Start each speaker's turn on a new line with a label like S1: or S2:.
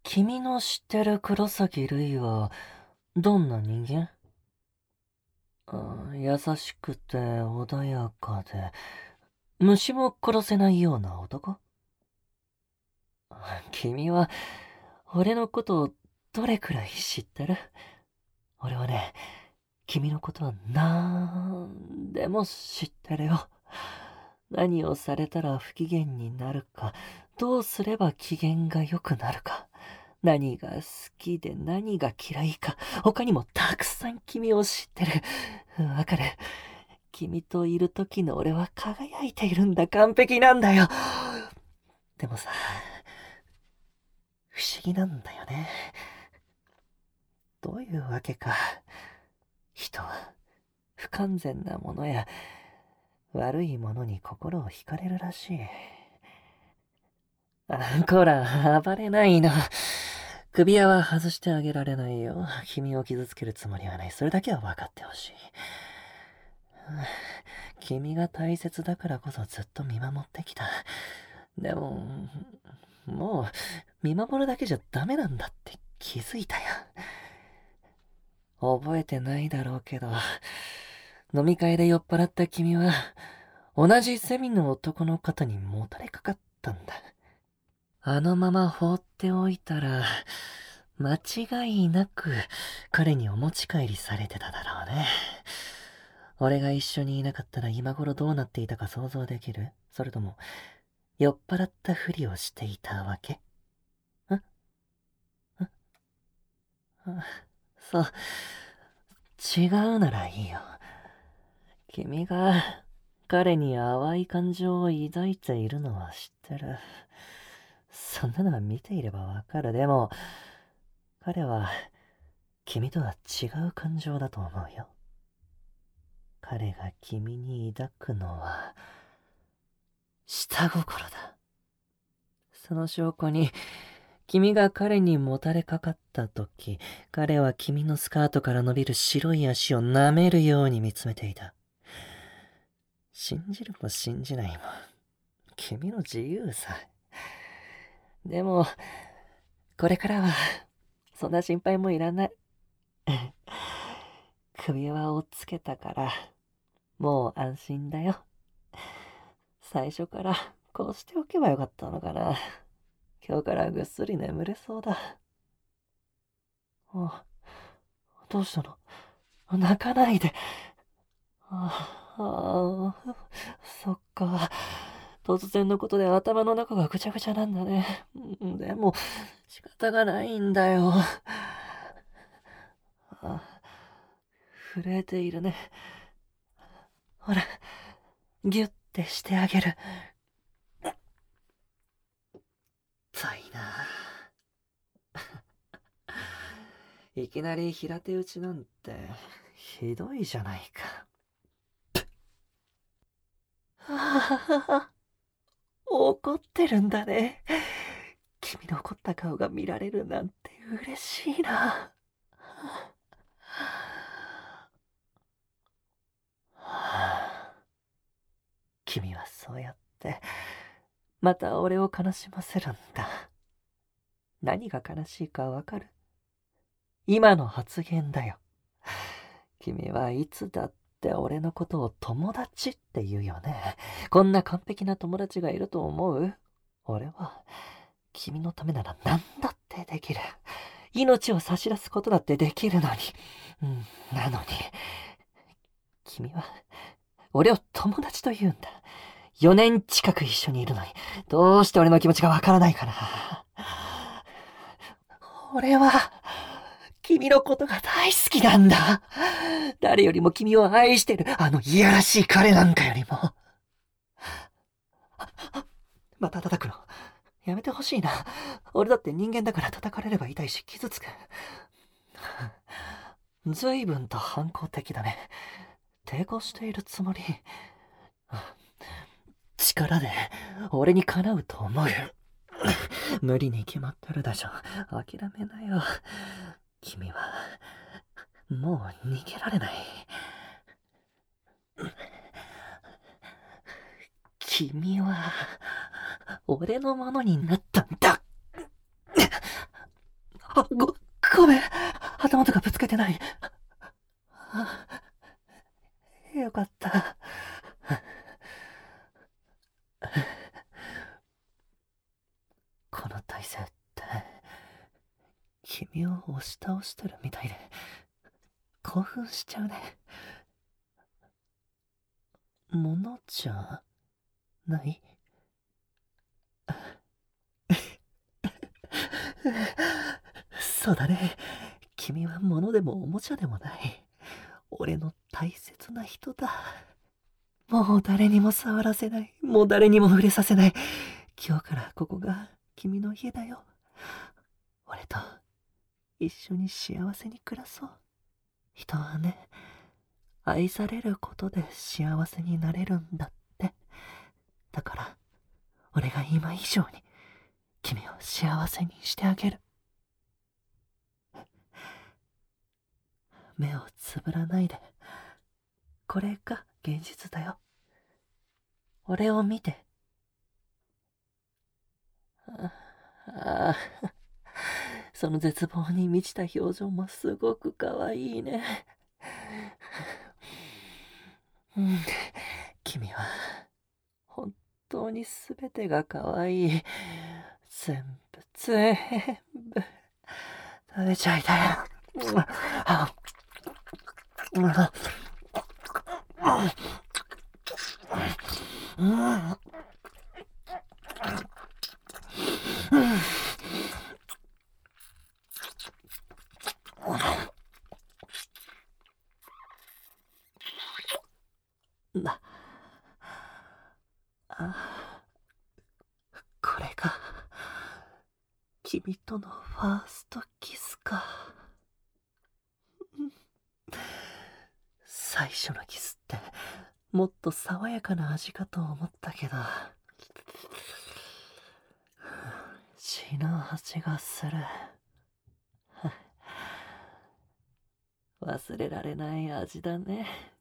S1: 君の知ってる黒崎るいは、どんな人間？優しくて穏やかで、虫も殺せないような男？君は、俺のことをどれくらい知ってる？俺はね、君のことはなんでも知ってるよ。何をされたら不機嫌になるか、どうすれば機嫌が良くなるか、何が好きで何が嫌いか、他にもたくさん君を知ってる。わかる。君といる時の俺は輝いているんだ。完璧なんだよ。でもさ、不思議なんだよね。どういうわけか、人は不完全なものや悪いものに心を惹かれるらしい。こら、暴れないの。首輪は外してあげられないよ。君を傷つけるつもりはない。それだけは分かってほしい。君が大切だからこそずっと見守ってきた。でも、もう見守るだけじゃダメなんだって気づいたよ。覚えてないだろうけど、飲み会で酔っ払った君は、同じゼミの男の方にもたれかかったんだ。あのまま放っておいたら、間違いなく彼にお持ち帰りされてただろうね。俺が一緒にいなかったら今頃どうなっていたか想像できる？それとも、酔っ払ったふりをしていたわけ？そう、違うならいいよ。君が彼に淡い感情を抱いているのは知ってる。そんなのは見ていればわかる。でも、彼は君とは違う感情だと思うよ。彼が君に抱くのは、下心だ。その証拠に、君が彼にもたれかかった時、彼は君のスカートから伸びる白い足を舐めるように見つめていた。信じるも信じないも、君の自由さ。でも、これからは、そんな心配もいらない。首輪をつけたから、もう安心だよ。最初からこうしておけばよかったのかな。今日からぐっすり眠れそうだ。どうしたの？泣かないで。そっか。突然のことで頭の中がぐちゃぐちゃなんだね。でも、仕方がないんだよ。震えているね。ほら、ギュッてしてあげる。痛いな。いきなり平手打ちなんて、ひどいじゃないか。怒ってるんだね。君の怒った顔が見られるなんて嬉しいな。君はそうやって、また俺を悲しませるんだ。何が悲しいかわかる？今の発言だよ。君はいつだって俺のことを友達って言うよね。こんな完璧な友達がいると思う？俺は、君のためなら何だってできる。命を差し出すことだってできるのに。なのに、君は、俺を友達と言うんだ。4年近く一緒にいるのに、どうして俺の気持ちがわからないかな。俺は、君のことが大好きなんだ。誰よりも君を愛してる、あのいやらしい彼なんかよりも。また叩くの。やめてほしいな。俺だって人間だから叩かれれば痛いし傷つく。随分と反抗的だね。抵抗しているつもり。力で俺にかなうと思う。無理に決まってるでしょ。諦めなよ。君はもう逃げられない。君は俺のものになったんだ。 ごめん。頭とかぶつけてない。あ、よかった。この体勢って、君を押し倒してるみたいで、興奮しちゃうね。ものじゃない？そうだね。君は物でもおもちゃでもない。俺の大切な人だ。もう誰にも触らせない。もう誰にも触れさせない。今日からここが君の家だよ。俺と一緒に幸せに暮らそう。人はね、愛されることで幸せになれるんだって。だから、俺が今以上に君を幸せにしてあげる。目をつぶらないで。これが現実だよ。俺を見て。ああ、その絶望に満ちた表情もすごく可愛いね。うん、君は本当に全てが可愛い。全部食べちゃいたい。な、あ、これが君とのファーストキスか。最初のキスってもっと爽やかな味かと思ったけど、血の味がする。忘れられない味だね。